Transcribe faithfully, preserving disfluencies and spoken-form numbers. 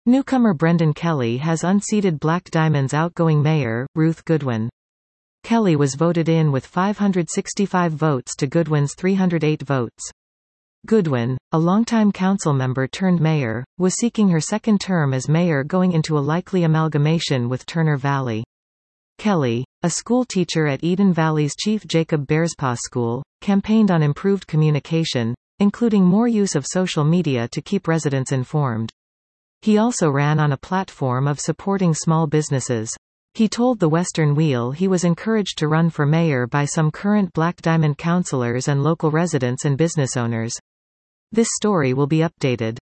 Newcomer Brendan Kelly has unseated Black Diamond's outgoing mayor, Ruth Goodwin. Kelly was voted in with five hundred sixty-five votes to Goodwin's three hundred eight votes. Goodwin, a longtime council member turned mayor, was seeking her second term as mayor going into a likely amalgamation with Turner Valley. Kelly, a school teacher at Eden Valley's Chief Jacob Bearspaw School, campaigned on improved communication, including more use of social media to keep residents informed. He also ran on a platform of supporting small businesses. He told the Western Wheel he was encouraged to run for mayor by some current Black Diamond councillors and local residents and business owners. This story will be updated.